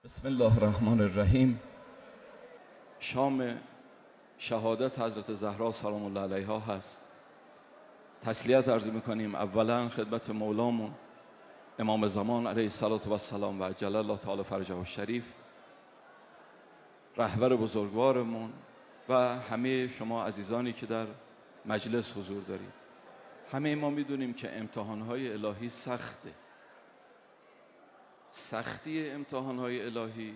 بسم الله الرحمن الرحیم. شام شهادت حضرت زهرا سلام الله علیها هست. تسلیت عرض میکنیم اولا خدمت مولامون امام زمان علیه السلام و عجل الله تعالی فرجه الشریف، رهبر بزرگوارمون و همه شما عزیزانی که در مجلس حضور دارید. همه ما میدونیم که امتحانهای الهی سخته. سختی امتحانهای الهی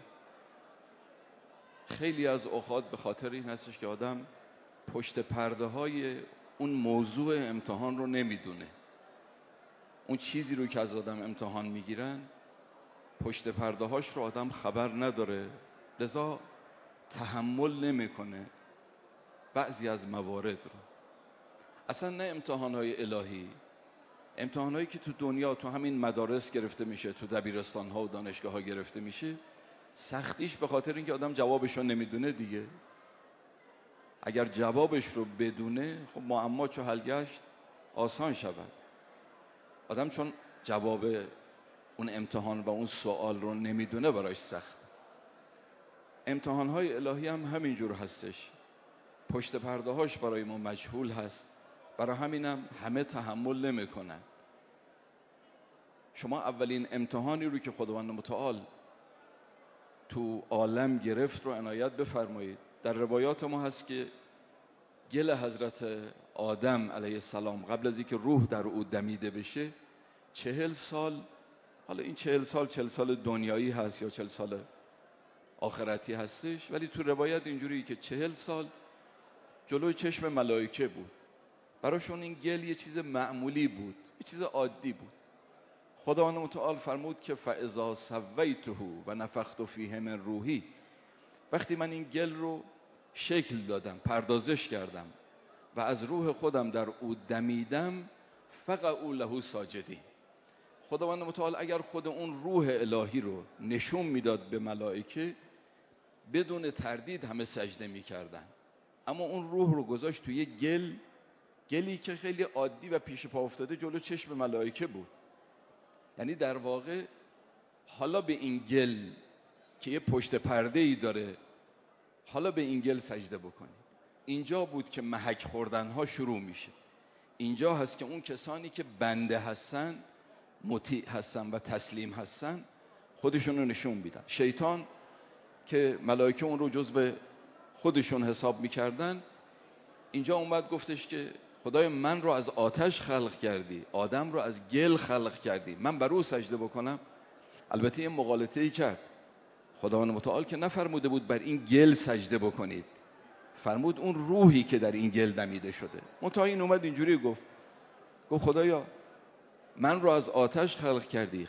خیلی از اوقات به خاطر این هستش که آدم پشت پرده های اون موضوع امتحان رو نمیدونه. اون چیزی رو که از آدم امتحان میگیرن پشت پرده هاش رو آدم خبر نداره، لذا تحمل نمیکنه بعضی از موارد رو. اصلا نه امتحانهای الهی، امتحانهایی که تو دنیا تو همین مدارس گرفته میشه، تو دبیرستان ها و دانشگاه ها گرفته میشه، سختیش به خاطر اینکه آدم جوابش رو نمیدونه دیگه. اگر جوابش رو بدونه خب معما چو حل گشت آسان شود. آدم چون جواب اون امتحان و اون سوال رو نمیدونه براش سخت. امتحانهای الهی هم همینجور هستش، پشت پرده هاش برای ما مجهول هست، برای همینم همه تحمل نمیکنن. شما اولین امتحانی رو که خداوند متعال تو عالم گرفت رو عنایت بفرمایید. در روایات ما هست که گل حضرت آدم علیه السلام قبل از اینکه روح در او دمیده بشه 40 سال، حالا این 40 سال دنیایی هست یا 40 سال آخرتی هستش، ولی تو روایت اینجوری که 40 سال جلوی چشم ملائکه بود. براشون این گل یه چیز معمولی بود، یه چیز عادی بود. خداوند متعال فرمود که فاذا سویته و نفخت فیه من روحی، وقتی من این گل رو شکل دادم، پردازش کردم و از روح خودم در او دمیدم، فقعوا له ساجدین. خداوند متعال اگر خود اون روح الهی رو نشون میداد به ملائکه، بدون تردید همه سجده میکردن. اما اون روح رو گذاشت توی گلی که خیلی عادی و پیش پا افتاده جلو چشم ملائکه بود. یعنی در واقع حالا به این گل که یه پشت پرده ای داره، حالا به این گل سجده بکنید. اینجا بود که محک خوردن ها شروع میشه. اینجا هست که اون کسانی که بنده هستن، مطیع هستن و تسلیم هستن، خودشون رو نشون میدن. شیطان که ملائکه اون رو جزو خودشون حساب میکردن، اینجا اومد گفتش که خدای من رو از آتش خلق کردی، آدم رو از گل خلق کردی، من بر او سجده بکنم؟ البته این مغالطه ای کرد. خداوند متعال که نفرموده بود بر این گل سجده بکنید، فرمود اون روحی که در این گل دمیده شده. منتها این اومد اینجوری گفت خدایا من رو از آتش خلق کردی،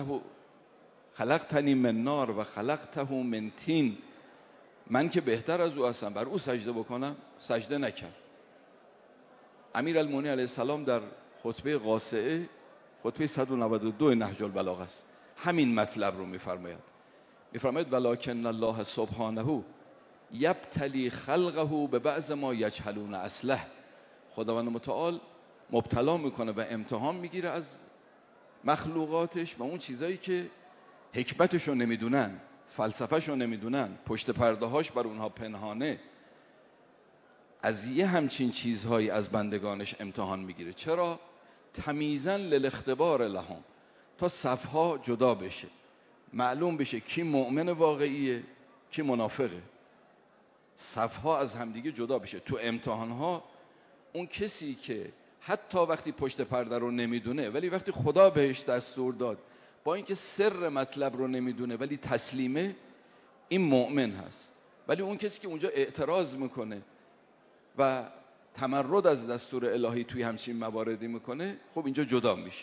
خلقتنی من نار و خلقته من طین، من که بهتر از او هستم، بر او سجده بکنم؟ سجده نکرد. امیرالمومنین علیه السلام در خطبه قاصعه، خطبه 192 نهج البلاغه است، همین مطلب رو میفرماید ولکن الله سبحانه یبتلی خلقه به بعض ما یجهلون اصله. خداوند متعال مبتلا میکنه و امتحان میگیره از مخلوقاتش و اون چیزایی که حکمتشو نمیدونن، فلسفهشو نمیدونن، پشت پرده هاش بر اونها پنهانه، از یه همچین چیزهایی از بندگانش امتحان میگیره. چرا؟ تمیزا للاختبار لهم، تا صفها جدا بشه، معلوم بشه کی مؤمن واقعیه کی منافقه، صفها از همدیگه جدا بشه. تو امتحانها اون کسی که حتی وقتی پشت پرده رو نمیدونه ولی وقتی خدا بهش دستور داد با اینکه سر مطلب رو نمیدونه ولی تسلیمه، این مؤمن هست. ولی اون کسی که اونجا اعتراض میکنه و تمرد از دستور الهی توی همچین مواردی میکنه، خب اینجا جدا میشه.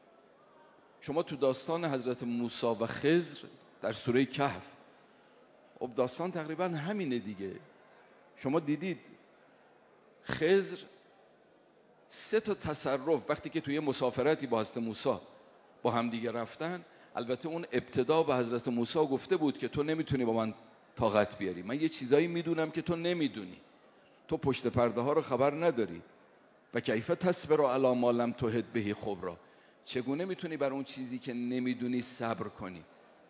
شما تو داستان حضرت موسی و خضر در سوره کهف، خب داستان تقریبا همینه دیگه. شما دیدید خضر 3 تصرف وقتی که توی مسافرتی با حضرت موسی با هم دیگه رفتن، البته اون ابتدا به حضرت موسی گفته بود که تو نمیتونی با من طاقت بیاری، من یه چیزایی میدونم که تو نمیدونی، تو پشت پرده ها رو خبر نداری. و کیف تصبر علی ما لم تحط به خبرا، چگونه میتونی بر اون چیزی که نمیدونی صبر کنی؟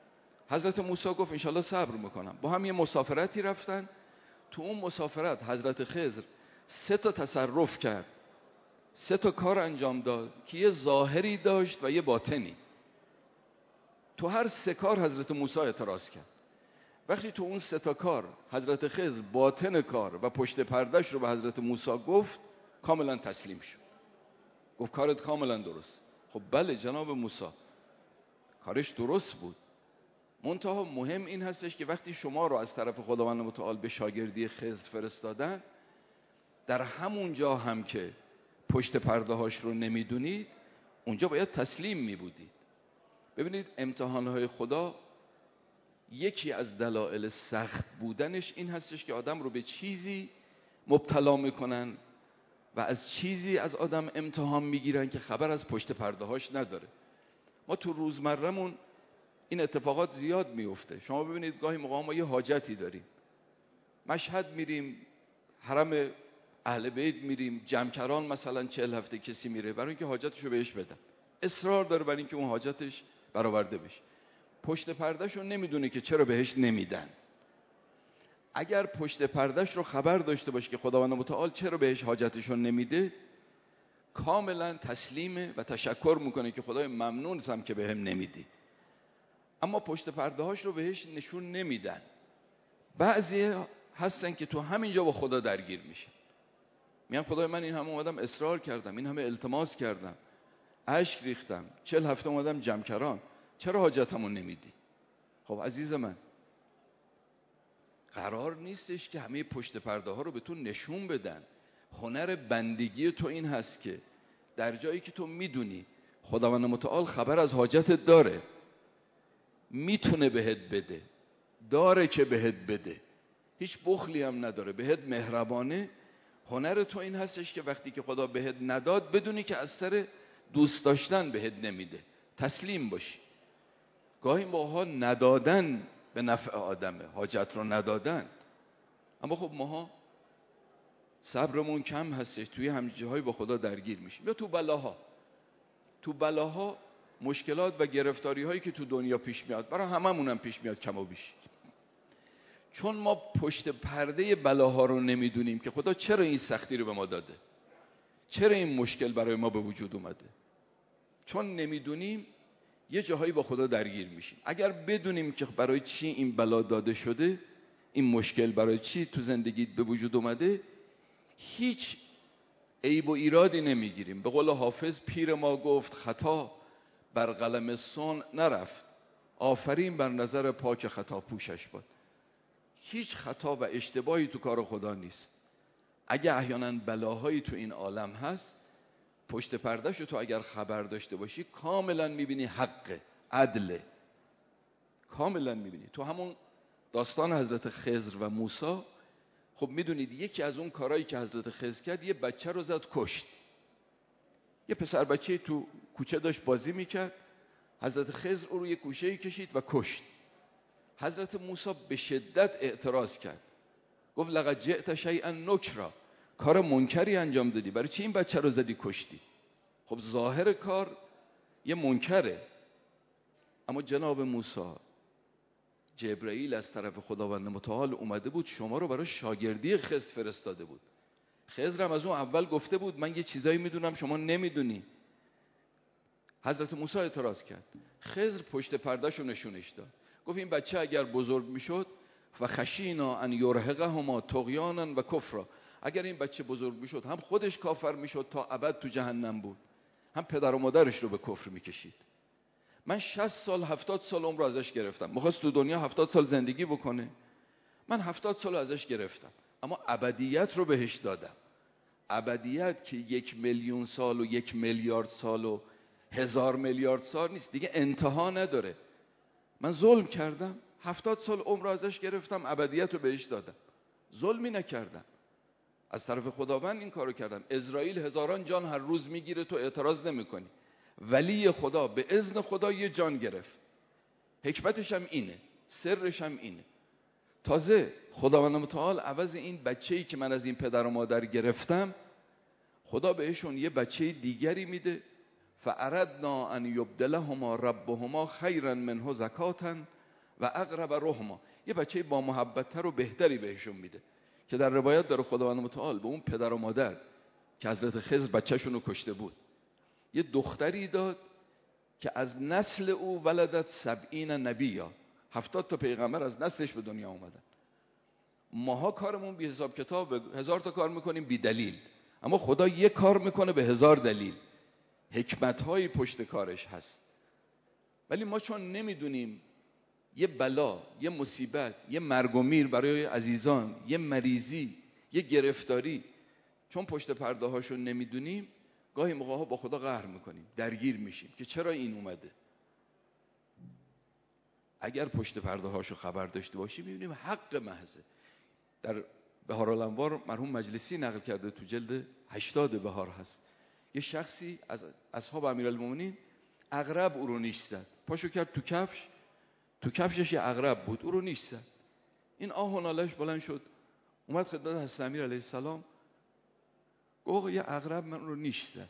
حضرت موسی گفت انشالله صبر میکنم. با هم یه مسافرتی رفتن. تو اون مسافرت حضرت خضر 3 تصرف کرد، 3 کار انجام داد که یه ظاهری داشت و یه باطنی. تو هر 3 کار حضرت موسی اعتراض کرد. وقتی تو اون 3 کار حضرت خضر باطن کار و پشت پردهش رو به حضرت موسی گفت، کاملا تسلیم شد. گفت کارت کاملا درست. خب بله جناب موسی، کارش درست بود. منتها مهم این هستش که وقتی شما رو از طرف خداوند متعال به شاگردی خضر فرستادن، در همون جا هم که پشت پرده هاش رو نمیدونید، اونجا باید تسلیم میبودید. ببینید امتحانهای خدا یکی از دلایل سخت بودنش این هستش که آدم رو به چیزی مبتلا میکنن و از چیزی از آدم امتحان میگیرن که خبر از پشت پرده هاش نداره. ما تو روزمره‌مون این اتفاقات زیاد میفته. شما ببینید گاهی موقع ما یه حاجتی داریم، مشهد میریم، حرم اهل بیت میریم، جمکران مثلا 40 هفته کسی میره برای اینکه حاجتشو بهش بدن، اصرار داره برای اینکه اون حاجتش برآورده بشه. پشت پردهشو نمیدونه که چرا بهش نمیدن. اگر پشت پردهش رو خبر داشته باشه که خداوند متعال چرا بهش حاجتشو نمیده، کاملا تسلیمه و تشکر میکنه که خدای ممنونم که بهم نمیدی. اما پشت پرده هاش رو بهش نشون نمیدن. بعضی هستن که تو همینجا با خدا درگیر میشه، میگن خدای من این همه اومدم اصرار کردم، این همه التماس کردم، اشک ریختم، 40 هفته اومدم جمکران، چرا حاجتمو نمیدی؟ خب عزیز من، قرار نیستش که همه پشت پرده ها رو به تو نشون بدن. هنر بندگی تو این هست که در جایی که تو میدونی خداوند متعال خبر از حاجتت داره، میتونه بهت بده، داره که بهت بده، هیچ بخلی هم نداره، بهت مهربانه. هنر تو این هستش که وقتی که خدا بهت نداد بدونی که از سر دوست داشتن بهت نمیده، تسلیم باشی. گاهی ماها ندادن به نفع آدمه، حاجت رو ندادن. اما خب ماها صبرمون کم هستش، توی همجاهای با خدا درگیر میشیم. یا تو بلاها مشکلات و گرفتاری هایی که تو دنیا پیش میاد، برای هممون هم پیش میاد کم و بیش. چون ما پشت پرده بلاها رو نمیدونیم که خدا چرا این سختی رو به ما داده، چرا این مشکل برای ما به وجود اومده، چون نمیدونیم یه جاهایی با خدا درگیر میشیم. اگر بدونیم که برای چی این بلا داده شده، این مشکل برای چی تو زندگیت به وجود اومده، هیچ عیب و ایرادی نمیگیریم. به قول حافظ پیر ما گفت خطا بر قلم صنع نرفت، آفرین بر نظر پاک خطا پوشش باد. هیچ خطا و اشتباهی تو کار خدا نیست. اگه احیانا بلاهایی تو این عالم هست، پشت پردهشو تو اگر خبر داشته باشی کاملا میبینی حق عدله، کاملا میبینی. تو همون داستان حضرت خضر و موسی، خب میدونید یکی از اون کارهایی که حضرت خضر کرد، یه بچه رو زد کشت. یه پسر بچه تو کوچه داشت بازی میکرد، حضرت خضر او رو یه گوشه‌ای کشید و کشت. حضرت موسی به شدت اعتراض کرد، گفت لقد جئت شیئا نکرا، کار منکری انجام دادی، برای چی این بچه رو زدی کشتی؟ خب ظاهر کار یه منکره. اما جناب موسی، جبرئیل از طرف خداوند متعال اومده بود شما رو برای شاگردی خضر فرستاده بود. خضر هم از اون اول گفته بود من یه چیزایی میدونم شما نمیدونی. حضرت موسی اعتراض کرد، خضر پشت پردهشو نشونش داد، گفت این بچه اگر بزرگ میشد و خشینا ان یرهقهما طغیانا و کفرا، اگر این بچه بزرگ میشد هم خودش کافر میشد تا ابد تو جهنم بود، هم پدر و مادرش رو به کفر میکشید. من 60 سال 70 سال عمر ازش گرفتم، میخواست تو دنیا 70 سال زندگی بکنه، من 70 سال ازش گرفتم، اما ابدیت رو بهش دادم. ابدیت که 1 میلیون سال و 1 میلیارد سال و 1000 میلیارد سال نیست، دیگه انتها نداره. من ظلم کردم، 70 سال عمر ازش گرفتم، ابدیت رو بهش دادم، ظلمی نکردم، از طرف خداوند این کارو کردم. اسرائیل هزاران جان هر روز میگیره، تو اعتراض نمیکنی. ولی خدا به اذن خدا یه جان گرفت، حکمتش هم اینه، سرش هم اینه. تازه خداوند متعال عوض این بچه‌ای که من از این پدر و مادر گرفتم، خدا بهشون یه بچه دیگری میده. فاردنا ان یبدلهما ربهما خیرا منه زکاة و اقرب رحما، یه بچه با محبت‌تر و بهتری بهشون میده. که در روایت داره خداوند متعال به اون پدر و مادر که حضرت خضر بچه‌شون رو کشته بود یه دختری داد که از نسل او ولدت 70 نبیا، 70 تا پیغمبر از نسلش به دنیا اومدن. ماها کارمون بی حساب کتاب 1000 تا کار میکنیم بی دلیل، اما خدا یک کار میکنه به 1000 دلیل، حکمت‌هایی پشت کارش هست. ولی ما چون نمیدونیم یه بلا، یه مصیبت، یه مرگ و میر برای عزیزان، یه مریضی، یه گرفتاری، چون پشت پرده هاشو نمیدونیم گاهی موقع ها با خدا قهر میکنیم، درگیر میشیم که چرا این اومده. اگر پشت پرده هاشو خبر داشته باشیم میبینیم حق محضه. در بهارالانوار مرحوم مجلسی نقل کرده، تو جلد 80 بهار هست، یه شخصی از اصحاب امیرالمومنین عقرب او رو نیش زد، پاشو کرد تو کفشش یه عقرب بود، او رو نیش زد. این آه و نالش بلند شد، اومد خدمت حضرت امیر علیه السلام، گفت یه عقرب من رو نیش زد.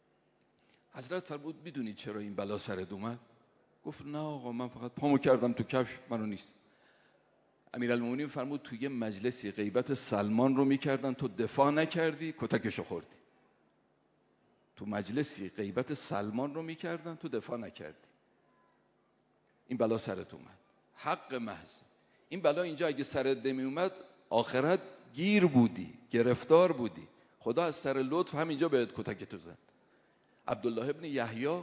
حضرت فرمود میدونید چرا این بلا سرت اومد؟ گفت نه آقا، من فقط پامو کردم تو کفش، منو نیست. امیرالمومنین فرمود تو یه مجلسی غیبت سلمان رو میکردن، تو دفاع نکردی، کتکشو خوردی. تو مجلسی غیبت سلمان رو میکردن، تو دفاع نکردی، این بلا سرت اومد. حق محض. این بلا اینجا اگه سرت نمی اومد آخرت گیر بودی، گرفتار بودی. خدا از سر لطف همینجا بهت کتکتو زد. عبدالله ابن یحیی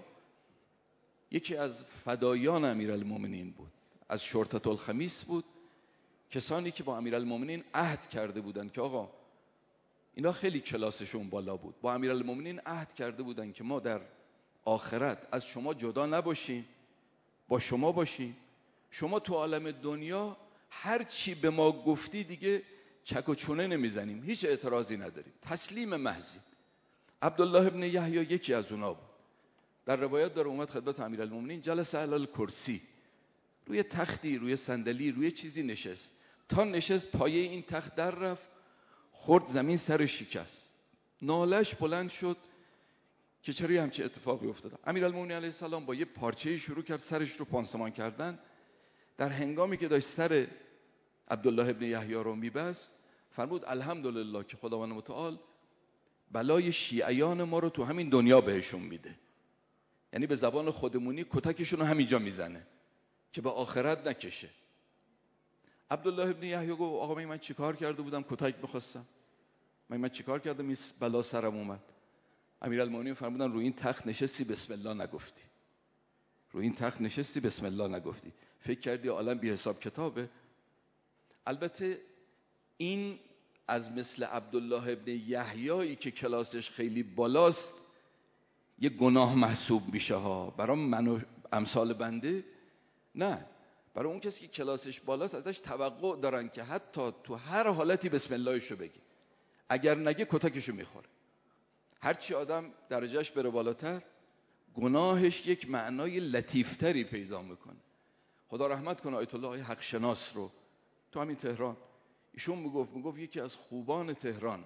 یکی از فدایان امیرالمومنین بود، از شرطة الخمیس بود، کسانی که با امیرالمومنین عهد کرده بودن که آقا اینا خیلی کلاسشون بالا بود، با امیرالمومنین عهد کرده بودن که ما در آخرت از شما جدا نباشیم، با شما باشیم، شما تو عالم دنیا هر چی به ما گفتی دیگه چک و چونه نمیزنیم، هیچ اعتراضی نداریم، تسلیم محضی. عبدالله ابن یحیی یکی از اونا بود. در روایت داره اومد خدمت امیرالمومنین، جلس علی الکرسی، روی تختی، روی صندلی، روی چیزی نشست، تا نشست پایه این تخت در رفت، خورد زمین، سر شکست، نالش بلند شد که چرا همچین اتفاقی افتاد. امیرالمومنین علیه السلام با یه پارچه‌ای شروع کرد سرش رو پانسمان کردن. در هنگامی که داشت سر عبدالله ابن یحیی رو میبست فرمود الحمدلله که خداوند متعال بلای شیعیان ما رو تو همین دنیا بهشون میده، یعنی به زبان خودمونی کتکشون رو همینجا میزنه که به آخرت نکشه. عبدالله ابن یحیی گفت آقا من چیکار کرده بودم کتک بخواستم؟ من چیکار کردم این بلا سرم اومد؟ امیرالمومنین فرمودن روی این تخت نشستی بسم الله نگفتی، روی این تخت نشستی بسم الله نگفتی، فکر کردی عالم بی حساب کتابه؟ البته این از مثل عبدالله ابن یحیی که کلاسش خیلی بالاست یه گناه محسوب میشه ها، برای من و امثال بنده نه، برای اون کسی که کلاسش بالاست ازش توقع دارن که حتی تو هر حالتی بسم اللهشو بگی، اگر نگه کتکشو میخوره. هرچی آدم درجهش بره بالاتر گناهش یک معنای لطیفتری پیدا میکنه. خدا رحمت کنه آیت الله حق شناس رو تو همین تهران، ایشون میگفت یکی از خوبان تهران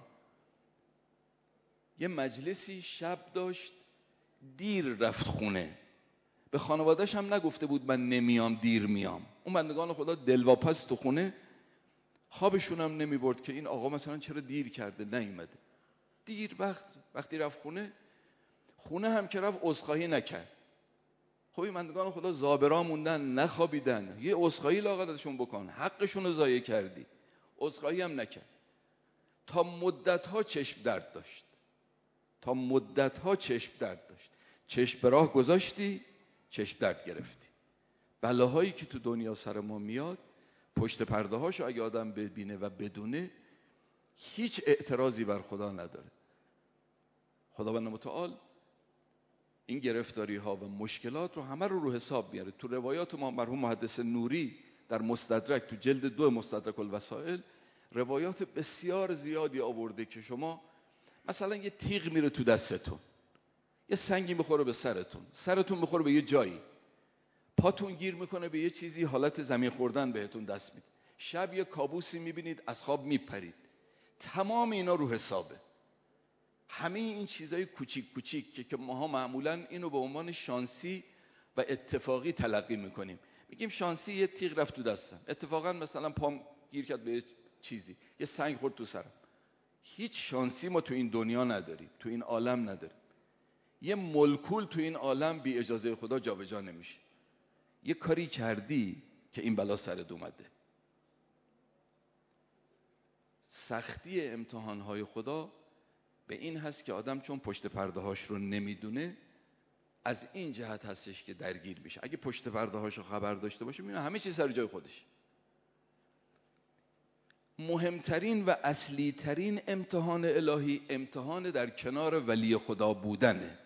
یه مجلسی شب داشت، دیر رفت خونه، به خانواده‌اش هم نگفته بود من نمیام دیر میام. اون بندگان خدا دلواپس تو خونه، خوابشون هم نمیبرد که این آقا مثلا چرا دیر کرده نیومده. دیر وقتی رفت خونه هم که رفت عذرخواهی نکرد. خب این بندگان خدا زابرا موندن، نخوابیدن، یه عذرخواهی لااقل ازشون بکن، حقشون رو ضایع کردی. عذرخواهی هم نکرد. تا مدت‌ها چشم درد داشت، چشم به راه گذاشتی، چشم درد گرفتی. بلاهایی که تو دنیا سر ما میاد پشت پرده هاشو اگه آدم ببینه و بدونه هیچ اعتراضی بر خدا نداره. خداوند متعال این گرفتاری ها و مشکلات رو همه رو حساب میاره. تو روایات ما مرحوم محدث نوری در مستدرک تو جلد 2 مستدرک الوسائل روایات بسیار زیادی آورده که شما مثلا یه تیغ میره تو دستتون، یه سنگی میخوره به سرتون میخوره به یه جایی، پاتون گیر میکنه به یه چیزی، حالت زمین خوردن بهتون دست میده، شب یه کابوسی میبینید از خواب میپرید، تمام اینا رو حسابه. همه این چیزای کوچیک که ماها معمولا اینو به عنوان شانسی و اتفاقی تلقی میکنیم. میگیم شانسی یه تیغ رفت تو دستم، اتفاقا مثلا پام گیر کرد به چیزی، یه سنگ خورد تو سرم. هیچ شانسی ما تو این دنیا نداریم، تو این عالم نداریم. یه مولکول تو این عالم بی اجازه خدا جابجا نمیشه. یه کاری کردی که این بلا سرت اومده. سختی امتحانهای خدا به این هست که آدم چون پشت پرده هاش رو نمیدونه، از این جهت هستش که درگیر میشه. اگه پشت پرده هاشو خبر داشته باشه میبینه همه چیز سر جای خودش. مهمترین و اصلی ترین امتحان الهی امتحان در کنار ولی خدا بودنه.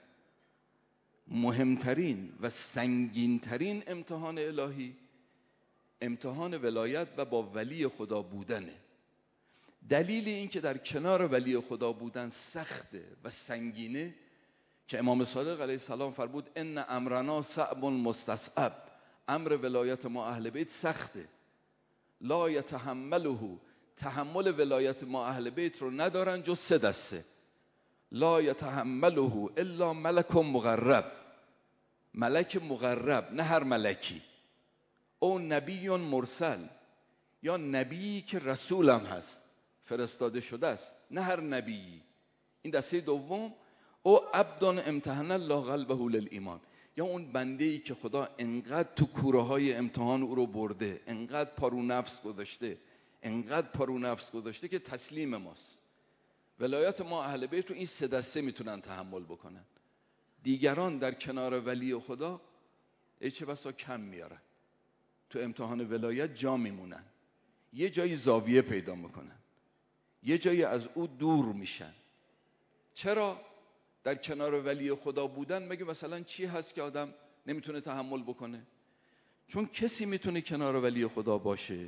مهمترین و سنگینترین امتحان الهی امتحان ولایت و با ولی خدا بودنه. دلیل این که در کنار ولی خدا بودن سخته و سنگینه که امام صادق علیه السلام فرمود ان امرنا صعب مستصعب، امر ولایت ما اهل بیت سخته. لا یتحمله، تحمل ولایت ما اهل بیت رو ندارن جز 3 دسته. لا یتحمله الا ملک مقرب، ملک مقرب، نه هر ملکی. او نبی مرسل، یا نبی که رسولم هست، فرستاده شده است، نه هر نبی. این دسته دوم. او عبد امتحن الله قلبه للایمان، یا اون بنده‌ای که خدا انقدر تو کوره های امتحان او رو برده، انقدر پارو نفس گذاشته، انقدر پارو نفس گذاشته که تسلیم ماست. ولایت ما اهل بیت رو این 3 دسته میتونن تحمل بکنن. دیگران در کنار ولی خدا چه بسا کم میارن، تو امتحان ولایت جا میمونن، یه جایی زاویه پیدا میکنن، یه جایی از او دور میشن. چرا؟ در کنار ولی خدا بودن مگه مثلا چی هست که آدم نمیتونه تحمل بکنه؟ چون کسی میتونه کنار ولی خدا باشه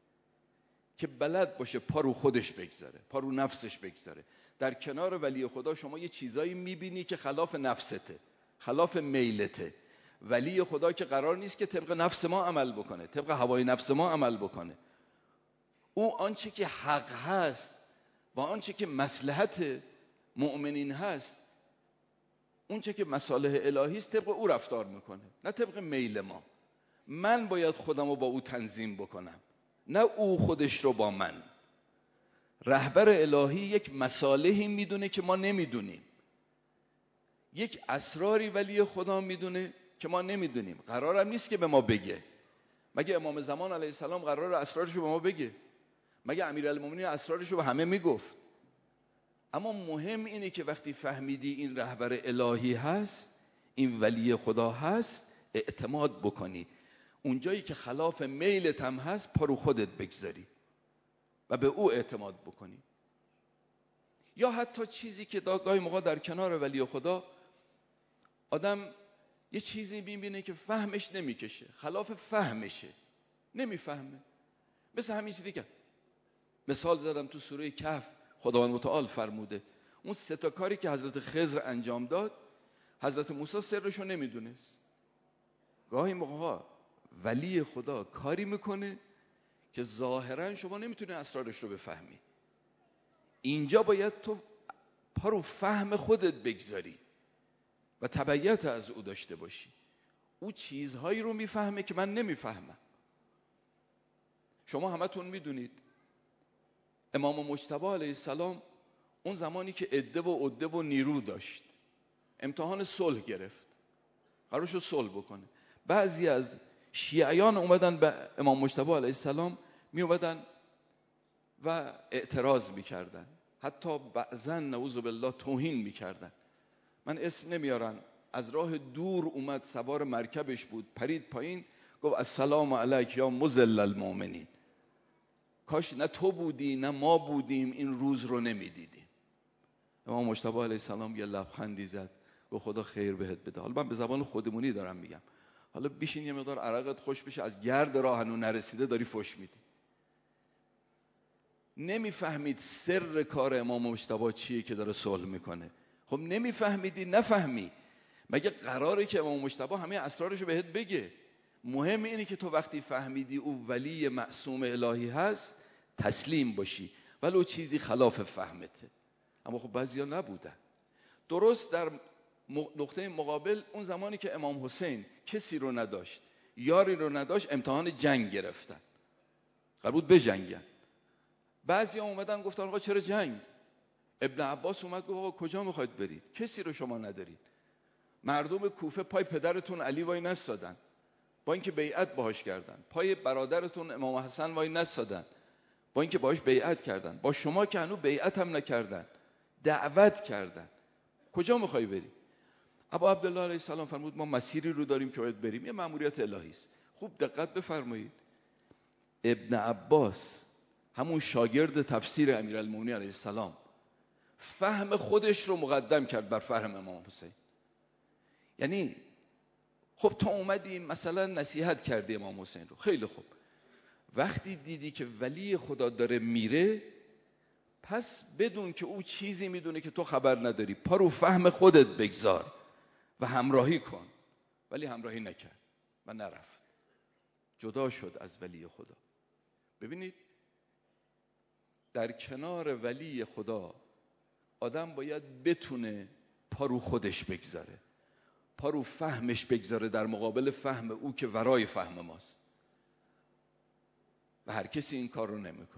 که بلد باشه پارو خودش بگذاره، پارو نفسش بگذاره. در کنار ولی خدا شما یه چیزایی میبینی که خلاف نفسته، خلاف میلته. ولی خدا که قرار نیست که طبق نفس ما عمل بکنه، طبق هوای نفس ما عمل بکنه. او آنچه که حق هست و آنچه که مصلحت مؤمنین هست، اونچه که مصالح الهی است، طبق او رفتار میکنه، نه طبق میل ما. من باید خودم رو با او تنظیم بکنم، نه او خودش رو با من. رهبر الهی یک مصالحی میدونه که ما نمیدونیم، یک اسراری ولی خدا میدونه که ما نمیدونیم. قرارم نیست که به ما بگه. مگه امام زمان علیه السلام قرار اسرارش رو به ما بگه؟ مگه امیرالمومنین اسرارش رو به همه میگفت؟ اما مهم اینه که وقتی فهمیدی این رهبر الهی هست، این ولی خدا هست، اعتماد بکنی. اونجایی که خلاف میلت هم هست پارو خودت بگذاری و به او اعتماد بکنی. یا حتی چیزی که گاهی موقع در کنار ولی خدا آدم یه چیزی میبینه که فهمش نمیکشه، خلاف فهمشه، نمیفهمه. مثل همین چیزی که مثال زدم تو سوره کهف، خداوند متعال فرموده اون 3 کاری که حضرت خضر انجام داد، حضرت موسی سرشو نمیدونست. گاهی موقع ولی خدا کاری میکنه که ظاهرا شما نمیتونی اسرارش رو بفهمی. اینجا باید تو پارو فهم خودت بگذاری و تبعیت از او داشته باشی. او چیزهایی رو میفهمه که من نمیفهمم. شما همتون میدونید امام مجتبی علیه السلام اون زمانی که عده و عده و نیرو داشت، امتحان صلح گرفت، قرار شد صلح بکنه. بعضی از شیعیان اومدن به امام مجتبی علیه السلام می اومدن و اعتراض میکردن، حتی بعضا نعوذ بالله توهین میکردن. من اسم نمیارن، از راه دور اومد، سوار مرکبش بود، پرید پایین، گفت السلام علیک یا مذل المؤمنین. کاش نه تو بودی نه ما بودیم این روز رو نمیدیدیم. امام مجتبی علیه السلام یه لبخندی زد، گفت خدا خیر بهت بده. حالا من به زبان خودمونی دارم میگم، حالا بشین یه مقدار عرقت خوش بشه، از گرد راه هنو نرسیده داری فش میدی. نمیفهمید سر کار امام مجتبی چیه که داره صلح میکنه. خب نمیفهمیدی، نفهمی. مگه قراره که امام مجتبی همه اسرارشو بهت بگه؟ مهم اینه که تو وقتی فهمیدی او ولی معصوم الهی هست تسلیم باشی، ولو چیزی خلاف فهمته. اما خب بعضیا نبودن. درست در نقطه مقابل اون زمانی که امام حسین کسی رو نداشت یاری رو نداشت، امتحان جنگ گرفتن، قرار بود بجنگن. بعضی ها اومدن گفتن آقا چرا جنگ؟ ابن عباس اومد گفت آقا کجا میخواید برید؟ کسی رو شما ندارید. مردم کوفه پای پدرتون علی وای نستادن، با اینکه بیعت باهاش کردن. پای برادرتون امام حسن وای نستادن، با اینکه باهاش بیعت کردن. با شما که هنوز بیعت هم نکردن، دعوت کردن. کجا میخوای بری؟ ابا عبدالله علیه السلام فرمود ما مسیری رو داریم که باید بریم، یه مأموریت الهی است. خوب دقت بفرمایید، ابن عباس همون شاگرد تفسیر امیرالمومنین علیه السلام فهم خودش رو مقدم کرد بر فهم امام حسین. یعنی خب تو اومدی مثلا نصیحت کردی امام حسین رو، خیلی خوب، وقتی دیدی که ولی خدا داره میره، پس بدون که او چیزی میدونه که تو خبر نداری، پا رو فهم خودت بگذار و همراهی کن. ولی همراهی نکرد و نرفت، جدا شد از ولی خدا. ببینید در کنار ولی خدا آدم باید بتونه پا رو خودش بگذاره، پا رو فهمش بگذاره در مقابل فهم او که ورای فهم ماست، و هر کسی این کار رو نمیکنه.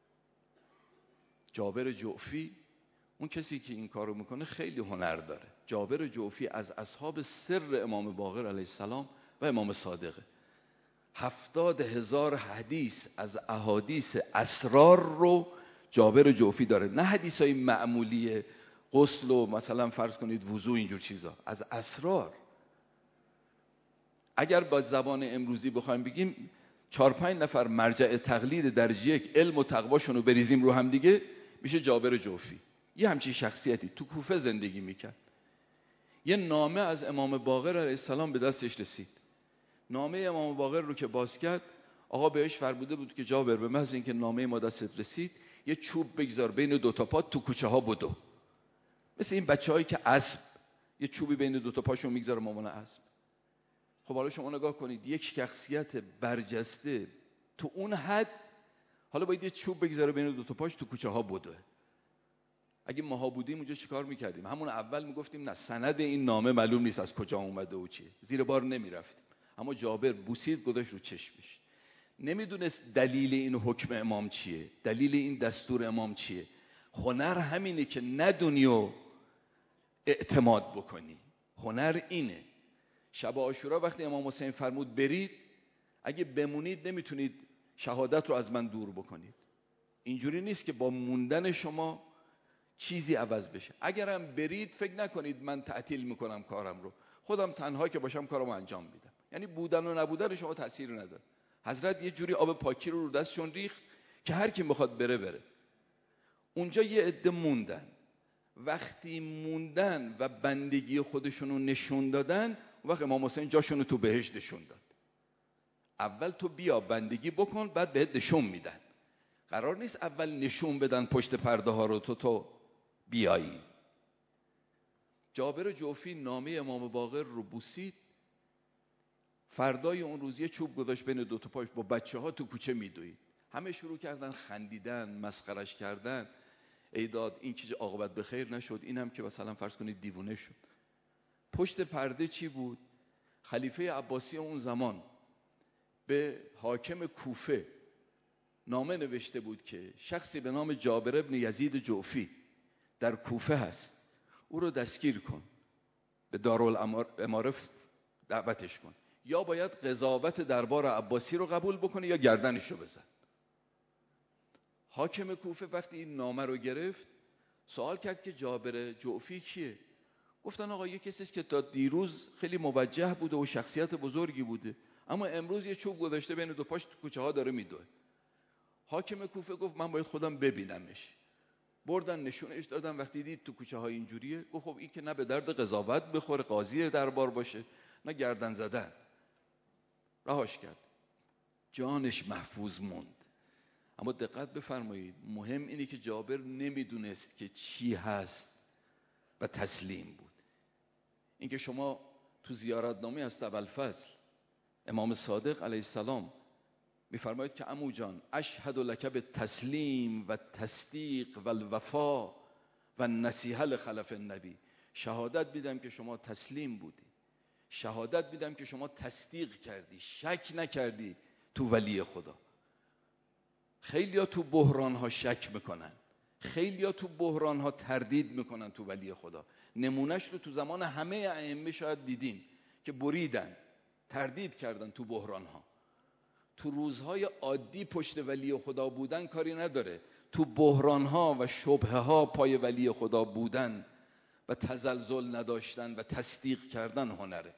جابر جعفی اون کسی که این کار رو میکنه خیلی هنر داره. جابر جعفی از اصحاب سر امام باقر علیه السلام و امام صادقه. 70,000 حدیث از احادیث اسرار رو جابر جعفی داره، نه حدیثای معمولی غسل و مثلا فرض کنید وضو اینجور چیزا، از اسرار. اگر با زبان امروزی بخوایم بگیم 4-5 نفر مرجع تقلید درجه یک علم و تقواشون رو بریزیم رو هم دیگه، میشه جابر جعفی. یه همچین شخصیتی تو کوفه زندگی میکرد. یه نامه از امام باقر علیه السلام به دستش رسید. نامه امام باقر رو که باز کرد، آقا بهش فرموده بود که جابر به محض اینکه نامه ما دستت رسید یه چوب بگذار بین دو تا پات، تو کوچه ها بدو. مثل این بچه‌هایی که اسب یه چوبی بین دو تا پاشون میگذاره مامان اسب. خب حالا شما نگاه کنید، یک شخصیت برجسته تو اون حد حالا باید یه چوب بگذاره بین دو تا پاش تو کوچه ها بدوه. اگه ماها بودیم اونجا چیکار میکردیم؟ همون اول میگفتیم نه سند این نامه معلوم نیست از کجا اومده و چیه، زیر بار نمیرفتیم. اما جابر بوسید گذاشت رو چشمش. نمیدونست دلیل این حکم امام چیه، دلیل این دستور امام چیه. هنر همینه که ندونی و اعتماد بکنی، هنر اینه. شب عاشورا وقتی امام حسین فرمود برید، اگه بمونید نمیتونید شهادت رو از من دور بکنید. اینجوری نیست که با موندن شما چیزی عوض بشه. اگرم برید فکر نکنید من تعطیل میکنم کارم رو، خودم تنها که باشم کارمو انجام میدم. یعنی بودن و نبودن شما تأثیر نداره. حضرت یه جوری آب پاکی رو دستشون ریخت که هر کی میخواد بره بره. اونجا یه عده موندن. وقتی موندن و بندگی خودشون رو نشون دادن، وقت امام حسین جاشون رو تو بهشت نشون داد. اول تو بیا بندگی بکن، بعد بهت نشون میدن. قرار نیست اول نشون بدن پشت پرده ها رو تو بیایی. جابر جعفی نامه امام باقر رو بوسید. فردای اون روز یه چوب گذاشت بین دو تا پاش، با بچه ها تو کوچه میدوید. همه شروع کردن خندیدن، مسخرش کردن. ای داد این که عاقبت به خیر نشد، اینم که مثلا فرض کنید دیوونه شد. پشت پرده چی بود؟ خلیفه عباسی اون زمان به حاکم کوفه نامه نوشته بود که شخصی به نام جابر ابن یزید جعفی در کوفه هست، او رو دستگیر کن، به دارالاماره دعوتش کن، یا باید قضاوت دربار عباسی رو قبول بکنه یا گردنش رو بزن. حاکم کوفه وقتی این نامه رو گرفت سوال کرد که جابر جعفی کیه؟ گفتن آقا یه کسی است که تا دیروز خیلی موجه بوده و شخصیت بزرگی بوده، اما امروز یه چوب گذاشته بین دو پاش تو کوچه ها داره میدوه. حاکم کوفه گفت من باید خودم ببینمش. بردن نشونش دادن. وقتی دید تو کوچه های اینجوریه گفت خب این که نه به درد قضاوت بخوره، قاضی دربار باشه، نه گردن زدن. رهاش کرد. جانش محفوظ موند. اما دقت بفرمایید، مهم اینه که جابر نمیدونست که چی هست و تسلیم بود. اینکه شما تو زیارتنامه از ابوالفضل امام صادق علیه السلام میفرمایید که عمو جان اشهد لک بالتسلیم و تصدیق و الوفا و نصیحه لخلف النبی، شهادت میدم که شما تسلیم بودی، شهادت میدم که شما تصدیق کردی، شک نکردی تو ولی خدا. خیلیا تو بحران‌ها شک میکنن، خیلیا تو بحران‌ها تردید میکنن تو ولی خدا. نمونهش رو تو زمان همه ائمه شاید دیدین که بریدن، تردید کردن تو بحران‌ها. تو روزهای عادی پشت ولی خدا بودن کاری نداره، تو بحران‌ها و شبهه‌ها پای ولی خدا بودن و تزلزل نداشتن و تصدیق کردن هنره.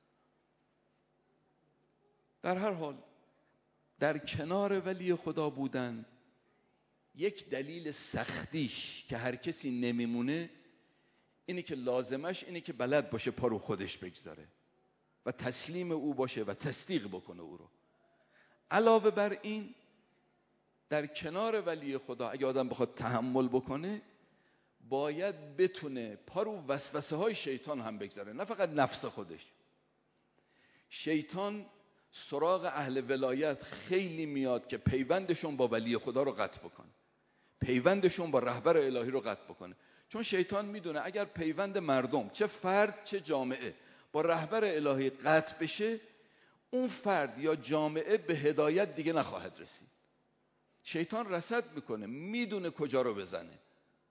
در هر حال در کنار ولی خدا بودن یک دلیل سختیش که هر کسی نمیمونه اینه که لازمش اینه که بلد باشه پا رو خودش بگذاره و تسلیم او باشه و تصدیق بکنه او رو. علاوه بر این در کنار ولی خدا اگه آدم بخواد تحمل بکنه باید بتونه پا رو وسوسه های شیطان هم بگذاره، نه فقط نفس خودش. شیطان سراغ اهل ولایت خیلی میاد که پیوندشون با ولی خدا رو قطع بکنه، پیوندشون با رهبر الهی رو قطع بکنه. چون شیطان میدونه اگر پیوند مردم، چه فرد چه جامعه، با رهبر الهی قطع بشه، اون فرد یا جامعه به هدایت دیگه نخواهد رسید. شیطان رصد میکنه، میدونه کجا رو بزنه.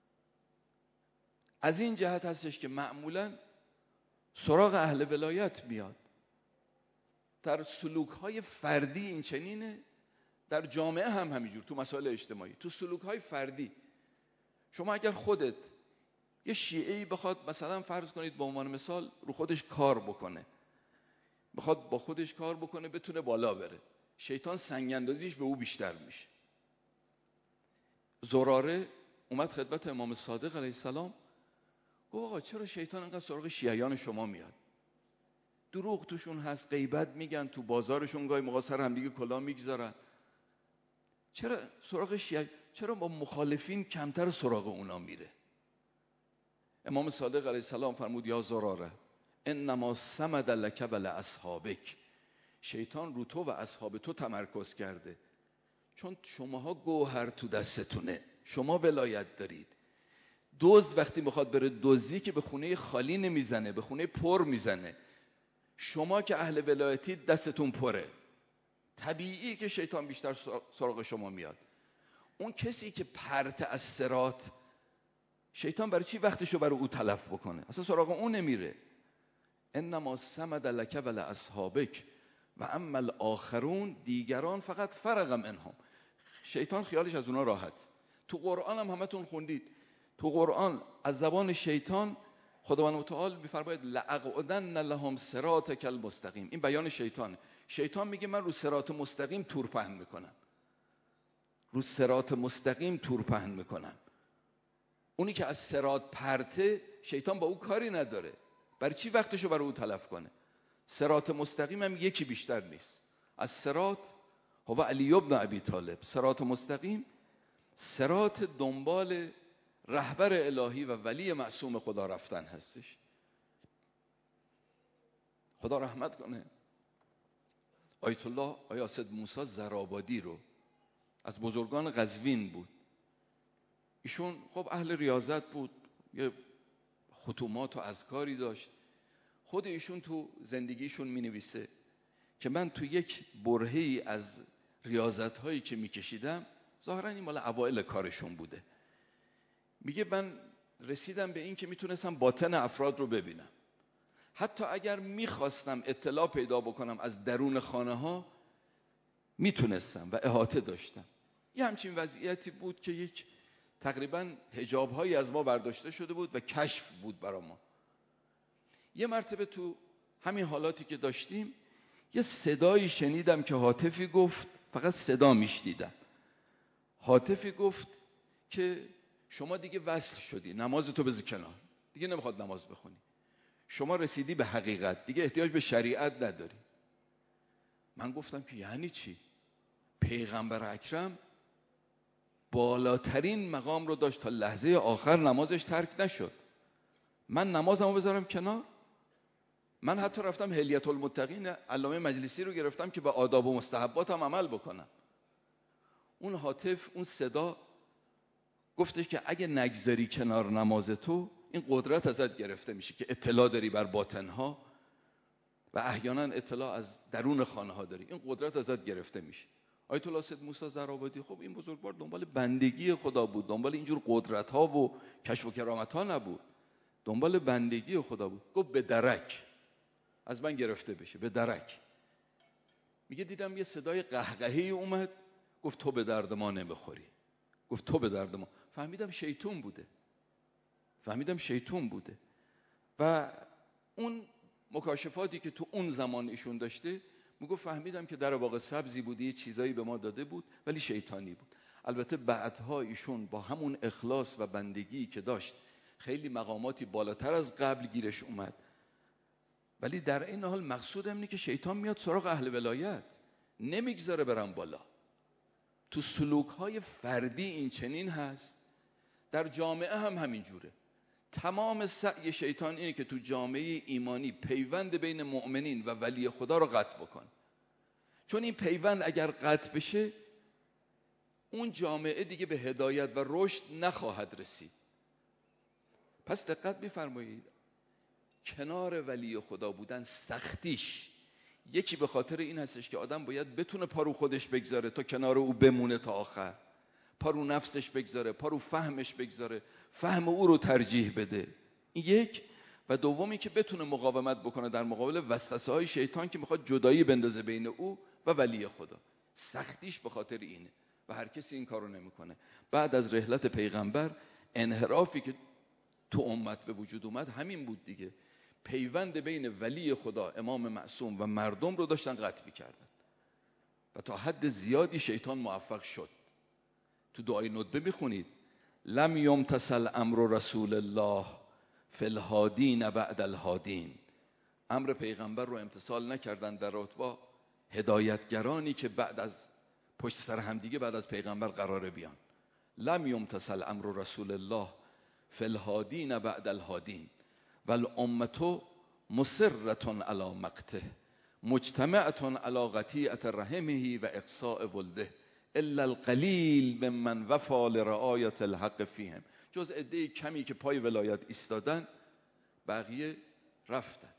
از این جهت هستش که معمولاً سراغ اهل ولایت میاد. در سلوک‌های فردی این چنینه، در جامعه هم همینجور، تو مسائل اجتماعی، تو سلوک‌های فردی. شما اگر خودت یه شیعه‌ای بخواد مثلا فرض کنید به عنوان مثال رو خودش کار بکنه، بخواد با خودش کار بکنه بتونه بالا بره، شیطان سنگ اندازیش به او بیشتر میشه. زراره اومد خدمت امام صادق علیه السلام، گفت آقا چرا شیطان انقدر سراغ شیعیان شما میاد؟ دروغ توشون هست، غیبت میگن، تو بازارشون گاهی موقع سر هم دیگه کلاه میگذارن. چرا سراغ شیعه، چرا با مخالفین کمتر سراغ اونا میره؟ امام صادق علیه السلام فرمود یا زراره انما صمد لک ولاصحابک، شیطان رو تو و اصحاب تو تمرکز کرده، چون شماها گوهر تو دستتونه، شما ولایت دارید. دزد وقتی میخواد بره دزدی که به خونه خالی نمیزنه، به خونه پر میزنه. شما که اهل ولایتی دستتون پره، طبیعی که شیطان بیشتر سراغ شما میاد. اون کسی که پرت از صراط، شیطان برای چی وقتشو برای او تلف بکنه؟ اصلا سراغ اون نمیره. انما صمد لک ولاصحابک و اما الاخرون، دیگران فقط فرق منهم. شیطان خیالش از اونا راحت. تو قرآن هم همتون خوندید، تو قرآن از زبان شیطان خداوند متعال میفرماید لاقعدن لهم صراطک المستقیم. این بیان شیطانه. شیطان میگه من رو صراط مستقیم تور پهن میکنم، رو صراط مستقیم تور پهن میکنم. اونی که از صراط پرته، شیطان با او کاری نداره، برای چی وقتشو برای او تلف کنه؟ صراط مستقیم هم یکی بیشتر نیست. از صراط هو علی ابن ابی طالب، صراط مستقیم صراط دنبال رهبر الهی و ولی معصوم خدا رفتن هستش. خدا رحمت کنه آیت الله آیا سید موسی زرابادی رو، از بزرگان قزوین بود. ایشون خب اهل ریاضت بود، یه ختومات و اذکاری داشت. خود ایشون تو زندگیشون می نویسه که من تو یک برهه‌ای از ریاضت هایی که می کشیدم، ظاهرا این مال اوائل کارشون بوده، میگه من رسیدم به این که میتونستم باطن افراد رو ببینم. حتی اگر میخواستم اطلاع پیدا بکنم از درون خانه ها میتونستم و احاطه داشتم. یه همچین وضعیتی بود که یک تقریبا حجاب هایی از ما برداشته شده بود و کشف بود برای ما. یه مرتبه تو همین حالاتی که داشتیم یه صدایی شنیدم که هاتفی گفت، فقط صدا میشنیدم، هاتفی گفت که شما دیگه وصل شدی، نمازتو بذار کنار، دیگه نمیخواد نماز بخونی، شما رسیدی به حقیقت، دیگه احتیاج به شریعت نداری. من گفتم که یعنی چی؟ پیغمبر اکرم بالاترین مقام رو داشت، تا لحظه آخر نمازش ترک نشد. من نمازمو بذارم کنار؟ من حتی رفتم حلیة المتقین علامه مجلسی رو گرفتم که به آداب و مستحباتم عمل بکنم. اون هاتف، اون صدا گفتش که اگه نگذاری کنار نماز تو، این قدرت ازت گرفته میشه که اطلاع داری بر باطنها و احیانا اطلاع از درون خانه ها داری، این قدرت ازت گرفته میشه. آیت الله سید موسی زرآبادی خب این بزرگوار دنبال بندگی خدا بود، دنبال اینجور قدرت ها و کشف و کرامت ها نبود، دنبال بندگی خدا بود. گفت به درک از من گرفته بشه، به درک. میگه دیدم یه صدای قهقهی اومد، گفت تو به درد ما نمیخوری. گفت تو به درد ما. فهمیدم شیطون بوده. و اون مکاشفاتی که تو اون زمان ایشون داشته، میگه فهمیدم که در واقع سبزی بوده، یه چیزایی به ما داده بود ولی شیطانی بود. البته بعدها ایشون با همون اخلاص و بندگی که داشت خیلی مقاماتی بالاتر از قبل گیرش اومد، ولی در این حال مقصودم اینه که شیطان میاد سراغ اهل ولایت، نمیگذاره برن بالا. تو سلوک‌های فردی این چنین هست، در جامعه هم همین جوره. تمام سعی شیطان اینه که تو جامعه ایمانی پیوند بین مؤمنین و ولی خدا رو قطع بکنه. چون این پیوند اگر قطع بشه، اون جامعه دیگه به هدایت و رشد نخواهد رسید. پس دقت بفرمایید، کنار ولی خدا بودن سختیش یکی به خاطر این هستش که آدم باید بتونه پارو خودش بگذاره تا کنار او بمونه تا آخر، پارو نفسش بگذاره، پارو فهمش بگذاره، فهم او رو ترجیح بده. این یک. و دومی که بتونه مقاومت بکنه در مقابل وسوسه های شیطان که میخواد جدایی بندازه بین او و ولی خدا. سختیش به خاطر اینه و هر کسی این کارو نمیکنه. بعد از رحلت پیغمبر انحرافی که تو امت به وجود اومد همین بود دیگه. پیوند بین ولی خدا امام معصوم و مردم رو داشتن قطع می‌کردن و تا حد زیادی شیطان موفق شد. تو دعای ندبه میخونید لم یمتثل امر رسول الله فی الهادین بعد الهادین. امر پیغمبر رو امتثال نکردن در رتبه هدایتگرانی که بعد از پشت سر هم دیگه بعد از پیغمبر قراره بیان. لم یمتثل امر رسول الله فی الهادین بعد الهادین والامة مصرة علی مقته مجتمعة علی قطیعة رحمه و اقصاء ولده الا القلیل ممن وفی لرعایة الحق فیهم. جز عده کمی که پای ولایت ایستادن، بقیه رفتن.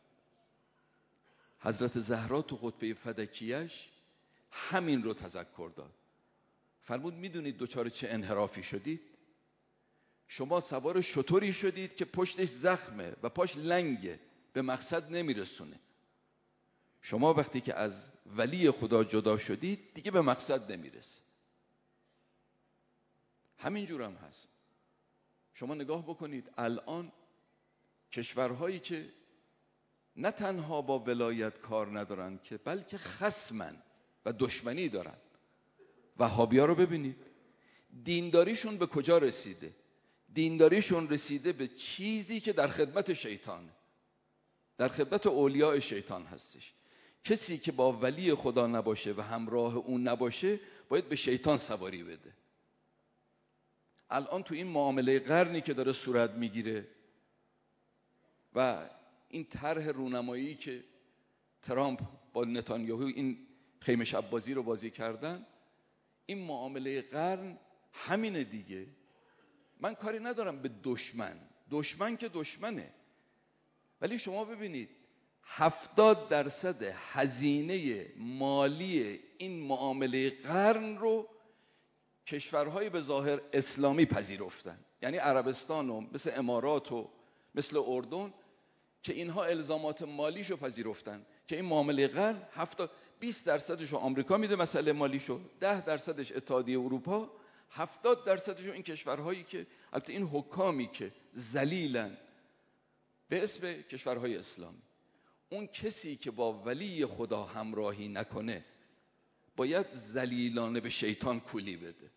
حضرت زهرا تو خطبه فدکیش همین رو تذکر داد. فرمود میدونید دوچار چه انحرافی شدید؟ شما سوار شتری شدید که پشتش زخمه و پاش لنگه، به مقصد نمیرسونه. شما وقتی که از ولی خدا جدا شدید دیگه به مقصد نمیرسه. همینجور هم هست. شما نگاه بکنید الان کشورهایی که نه تنها با ولایت کار ندارن که بلکه خصمن و دشمنی دارن. وهابی‌ها رو ببینید دینداریشون به کجا رسیده؟ دینداریشون رسیده به چیزی که در خدمت شیطانه، در خدمت اولیاء شیطان هستش. کسی که با ولی خدا نباشه و همراه اون نباشه باید به شیطان سواری بده. الان تو این معامله قرنی که داره صورت میگیره و این طرح رونمایی که ترامپ با نتانیاهو این خیمه شب بازی رو بازی کردن، این معامله قرن همینه دیگه. من کاری ندارم به دشمن که دشمنه، ولی شما ببینید 70% هزینه مالی این معامله قرن رو کشورهای به ظاهر اسلامی پذیرفتن. یعنی عربستان و مثل امارات و مثل اردن که اینها الزامات مالیشو پذیرفتن که این معامله قرن 20%شو آمریکا میده مسئله مالیشو، 10%ش اتحادیه اروپا، 70%شو این کشورهایی که البته این حکامی که ذلیلن به اسم کشورهای اسلامی. اون کسی که با ولی خدا همراهی نکنه باید ذلیلانه به شیطان کولی بده.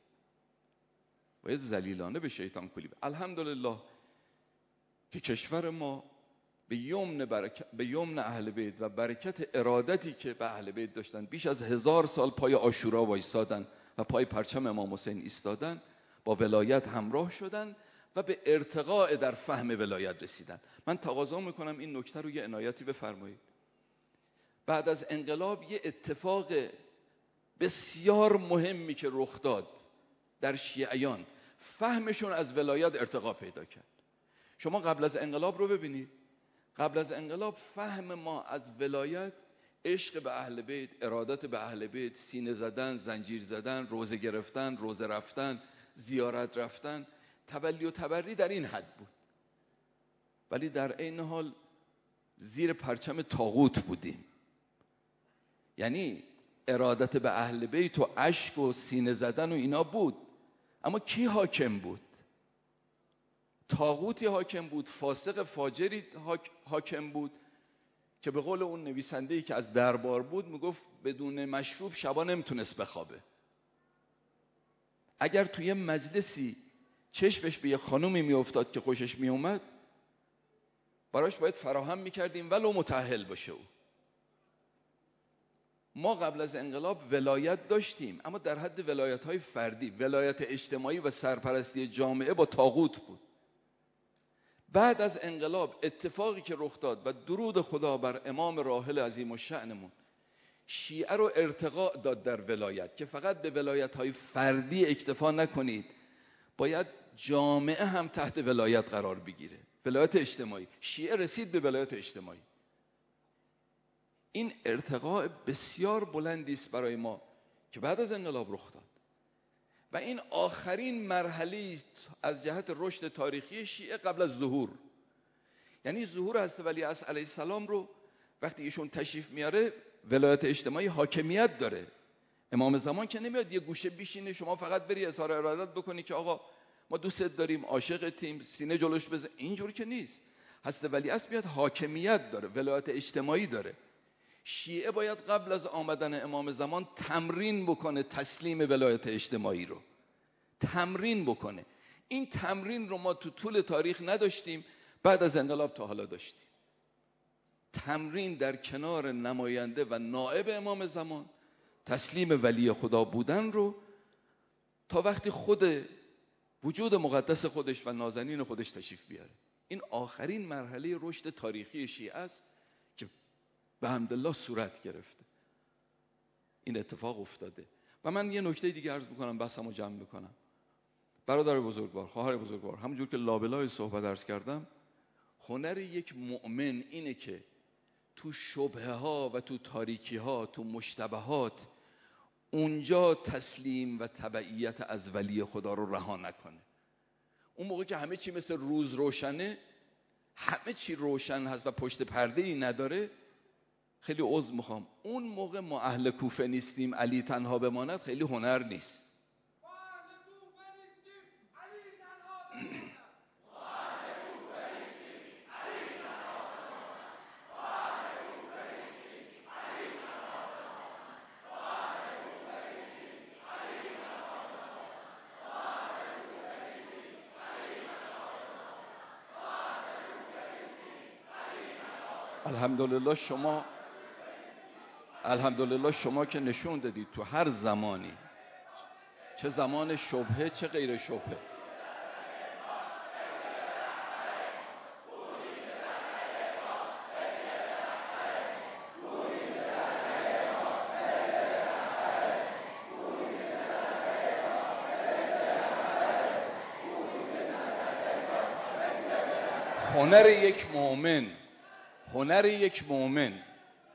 الحمدلله که کشور ما به یمن اهل بیت و برکت ارادتی که به اهل بیت داشتن بیش از 1000 سال پای عاشورا وایسادن و پای پرچم امام حسین ایستادن، با ولایت همراه شدن و به ارتقاء در فهم ولایت رسیدن. من تقاضا میکنم این نکته رو یه عنایتی بفرمایید. بعد از انقلاب یه اتفاق بسیار مهمی که رخ داد در شیعیان، فهمشون از ولایت ارتقا پیدا کرد. شما قبل از انقلاب رو ببینید، قبل از انقلاب فهم ما از ولایت عشق به اهل بیت، ارادت به اهل بیت، سینه زدن، زنجیر زدن، روزه گرفتن، روزه رفتن، زیارت رفتن، تولی و تبری در این حد بود. ولی در عین حال زیر پرچم طاغوت بودیم. یعنی ارادت به اهل بیت و اشک و سینه زدن و اینا بود، اما کی حاکم بود؟ طاغوتی حاکم بود، فاسق فاجری حاکم بود که به قول اون نویسنده‌ای که از دربار بود میگفت بدون مشروب شبا نمیتونست بخوابه. اگر توی مجلسی چشمش به یه خانومی میافتاد که خوشش میومد، براش باید فراهم میکردیم ولو متأهل باشه او. ما قبل از انقلاب ولایت داشتیم، اما در حد ولایت‌های فردی. ولایت اجتماعی و سرپرستی جامعه با طاغوت بود. بعد از انقلاب اتفاقی که رخ داد و درود خدا بر امام راحل عظیم الشأنمون، شیعه رو ارتقاء داد در ولایت که فقط به ولایت‌های فردی اکتفا نکنید، باید جامعه هم تحت ولایت قرار بگیره. ولایت اجتماعی، شیعه رسید به ولایت اجتماعی. این ارتقاء بسیار بلندی است برای ما که بعد از انقلاب رخ داد و این آخرین مرحله است از جهت رشد تاریخی شیعه قبل از ظهور. یعنی ظهور حضرت ولیعصر علیه السلام رو وقتی ایشون تشریف میاره، ولایت اجتماعی حاکمیت داره. امام زمان که نمیاد یه گوشه بیشینه شما فقط بری اظهار ارادت بکنی که آقا ما دوستت داریم، عاشقتیم، سینه جلوش بزن. اینجور که نیست. حضرت ولیعصر بیاد حاکمیت داره، ولایت اجتماعی داره. شیعه باید قبل از آمدن امام زمان تمرین بکنه تسلیم ولایت اجتماعی رو، تمرین بکنه. این تمرین رو ما تو طول تاریخ نداشتیم، بعد از انقلاب تا حالا داشتیم. تمرین در کنار نماینده و نائب امام زمان، تسلیم ولی خدا بودن رو، تا وقتی خود وجود مقدس خودش و نازنین خودش تشریف بیاره. این آخرین مرحله رشد تاریخی شیعه است که به حمدالله صورت گرفته. این اتفاق افتاده. و من یه نکته دیگه عرض میکنم، بحثمو جمع میکنم. برادر بزرگوار، خواهر بزرگوار، همونجور که لابلای صحبت عرض کردم، هنر یک مؤمن اینه که تو شبهه ها و تو تاریکی ها، تو مشتبهات، اونجا تسلیم و تبعیت از ولی خدا رو رها نکنه. اون موقع که همه چی مثل روز روشنه، همه چی روشن هست و پشت پرده ای نداره، خیلی عذر میخوام، اون موقع ما اهل کوفه نیستیم علی تنها بماند خیلی هنر نیست. الحمدلله شما که نشون دادید تو هر زمانی، چه زمان شبهه چه غیر شبهه، هنر یک مؤمن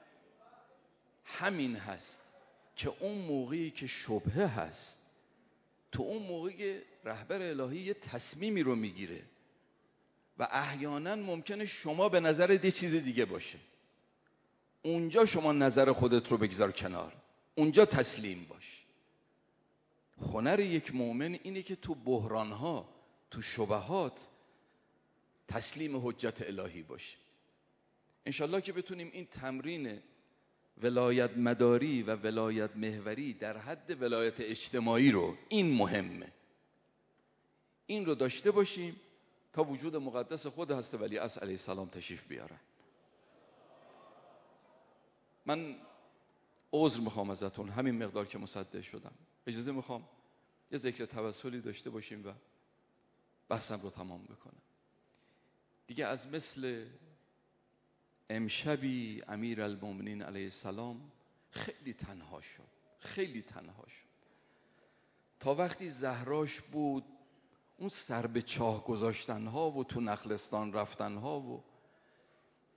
همین هست که اون موقعی که شبهه هست، تو اون موقعی رهبر الهی یه تصمیمی رو میگیره و احیانا ممکنه شما به نظر یه چیز دیگه باشه، اونجا شما نظر خودت رو بگذار کنار، اونجا تسلیم باش. هنر یک مؤمن اینه که تو بحرانها، تو شبهات تسلیم حجت الهی باشه. انشالله که بتونیم این تمرین ولایت مداری و ولایت محوری در حد ولایت اجتماعی رو، این مهمه، این رو داشته باشیم تا وجود مقدس خود حضرت ولیعصر علیه السلام تشریف بیارن. من عذر میخوام ازتون، همین مقدار که مصدق شدم. اجازه میخوام یه ذکر توسلی داشته باشیم و بحثم رو تمام بکنم. دیگه از مثل امشبی امیر المومنین علیه السلام خیلی تنها شد. تا وقتی زهراش بود، اون سر به چاه گذاشتنها و تو نخلستان رفتنها و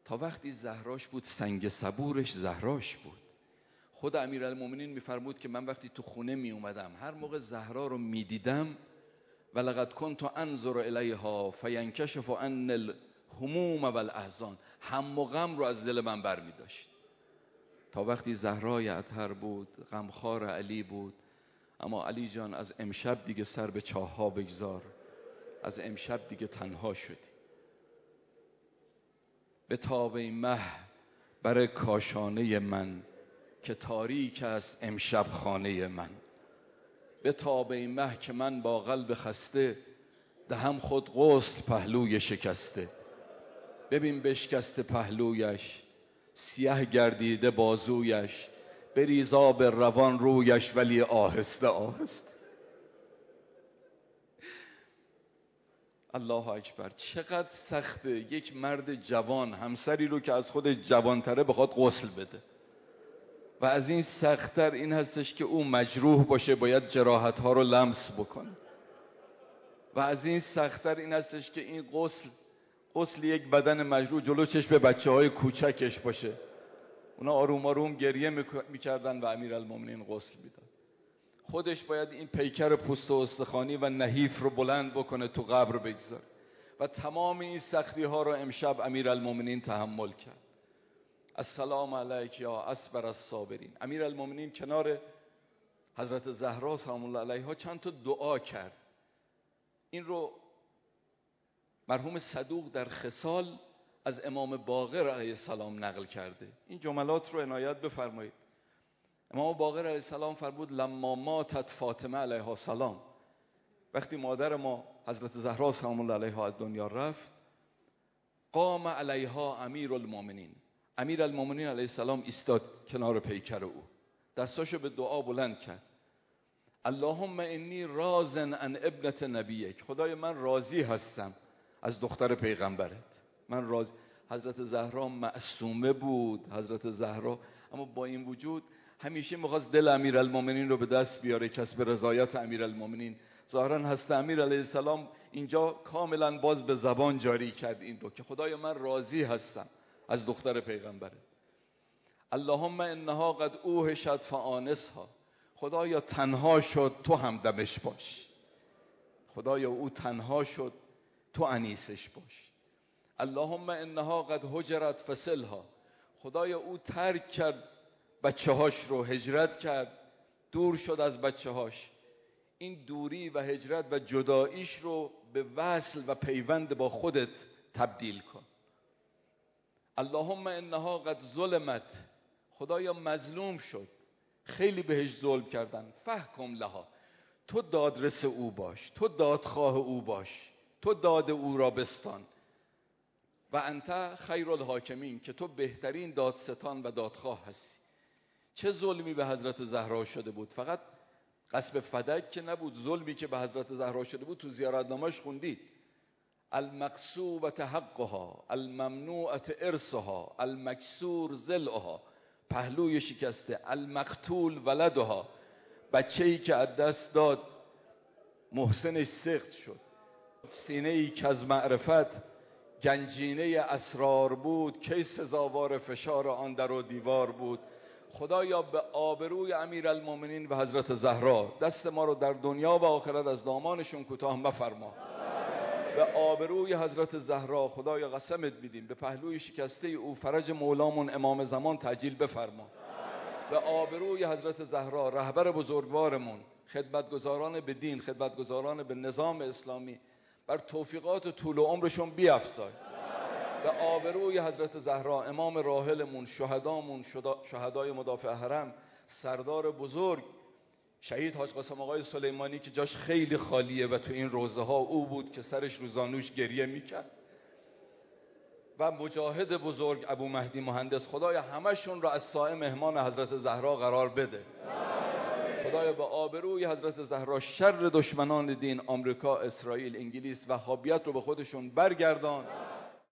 تا وقتی زهراش بود سنگ صبورش زهراش بود. خود امیرالمومنین میفرمود که من وقتی تو خونه می اومدم هر موقع زهرا رو میدیدم ولقد کنت انظر الیها فینکشف عن الهموم والاحزان، هم و غم رو از دل من بر می داشت. تا وقتی زهرای اطهر بود غمخوار علی بود. اما علی جان از امشب دیگه سر به چاه ها بگذار، از امشب دیگه تنها شدی. به تاب مه بر کاشانه من که تاریک است امشب خانه من. به تاب مه که من با قلب خسته دهم خود غسل پهلوی شکسته. ببین بشکسته پهلویش سیاه گردیده بازویش، بریز آب روان رویش ولی آهسته آهسته. الله اکبر. چقدر سخته یک مرد جوان همسری رو که از خود جوانتره بخواد غسل بده، و از این سخت‌تر این هستش که او مجروح باشه باید جراحت‌ها رو لمس بکنه، و از این سخت‌تر این هستش که این غسل یک بدن مجروح جلو چشم بچه‌های کوچکش باشه. اونا آروم آروم گریه میکردن و امیرالمومنین غسل میداد. خودش باید این پیکر پوست و استخوانی و نحیف رو بلند بکنه تو قبر بگذاره، و تمام این سختی ها رو امشب امیرالمومنین تحمل کرد. السلام علیک یا اصبر الصابرین. امیرالمومنین کنار حضرت زهرا سلام الله علیها چند تا دعا کرد. این رو مرحوم صدوق در خصال از امام باقر علیه السلام نقل کرده. این جملات رو عنایت بفرمایید. امام باقر علیه السلام فرمود لما ماتت فاطمه علیها السلام، وقتی مادر ما حضرت زهرا سلام الله علیها از دنیا رفت، قام علیها امیرالمومنین، امیرالمومنین علیه السلام ایستاد کنار پیکر او، دستاشو به دعا بلند کرد. اللهم انی راض عن ابنة نبیک، خدای من راضی هستم از دختر پیغمبرت، من راضی. حضرت زهرا معصومه بود، حضرت زهرا، اما با این وجود همیشه میخواست دل امیرالمومنین رو به دست بیاره، کسب رضایت امیرالمومنین. ظاهرا هست امیر علیه السلام اینجا کاملا باز به زبان جاری کرد این رو که خدای من راضی هستم از دختر پیغمبرت. اللهم انها قد اوحشت فآنسها، خدایا تنها شد تو همدمش باش، خدایا او تنها شد تو انیسش باش. اللهم انها قد هجرت فصلها، خدایا او ترک کرد بچه هاش رو، هجرت کرد، دور شد از بچه هاش، این دوری و هجرت و جداییش رو به وصل و پیوند با خودت تبدیل کن. اللهم انها قد ظلمت، خدایا مظلوم شد، خیلی بهش ظلم کردن، فحکم لها، تو دادرس او باش، تو دادخواه او باش، تو داد او را بستان. و انت خیر الحاکمین، که تو بهترین دادستان و دادخواه هستی. چه ظلمی به حضرت زهرا شده بود؟ فقط غصب فدک که نبود، ظلمی که به حضرت زهرا شده بود تو زیارتنامه‌اش خوندید: المقصوبة حقها، الممنوعة ارثها، المکسور ضلعها، پهلوی شکسته، المقتول ولدها، بچه‌ای که از دست داد محسنش سقط شد، سینه‌ای که از معرفت گنجینه اسرار بود، کی سزاوار فشار آن در و دیوار بود. خدایا به آبروی امیرالمومنین و حضرت زهرا دست ما رو در دنیا و آخرت از دامانشون کوتاه مفرما. به آبروی حضرت زهرا خدایا قسمت میدیم به پهلوی شکسته او فرج مولامون امام زمان تعجیل بفرما. به آبروی حضرت زهرا رهبر بزرگوارمون، خدمتگزاران به دین، خدمتگزاران به نظام اسلامی، بر توفیقات و طول عمرشون بیفزای. به آبروی حضرت زهرا امام راحلمون، شهدامون، شهدای مدافع حرم، سردار بزرگ شهید حاج قاسم آقای سلیمانی که جاش خیلی خالیه و تو این روزه ها او بود که سرش رو زانوش گریه میکرد، و مجاهد بزرگ ابو مهدی مهندس، خدایا همشون را از سایه مهمان حضرت زهرا قرار بده. خدایا به آبروی حضرت زهرا شر دشمنان دین، آمریکا، اسرائیل، انگلیس، وهابیت رو به خودشون برگردان.